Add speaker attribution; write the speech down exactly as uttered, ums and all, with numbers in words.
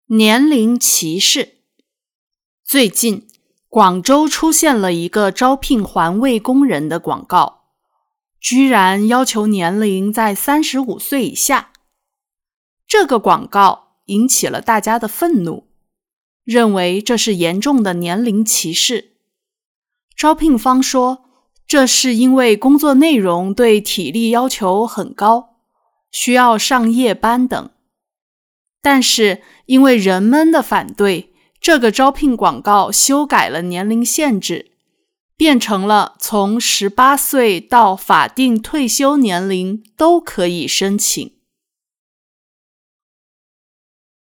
Speaker 1: 年龄歧视。最近，广州出现了一个招聘环卫工人的广告，居然要求年龄在三十五岁以下。这个广告引起了大家的愤怒，认为这是严重的年龄歧视。招聘方说，这是因为工作内容对体力要求很高，需要上夜班等。但是因为人们的反对，这个招聘广告修改了年龄限制，变成了从十八岁到法定退休年龄都可以申请。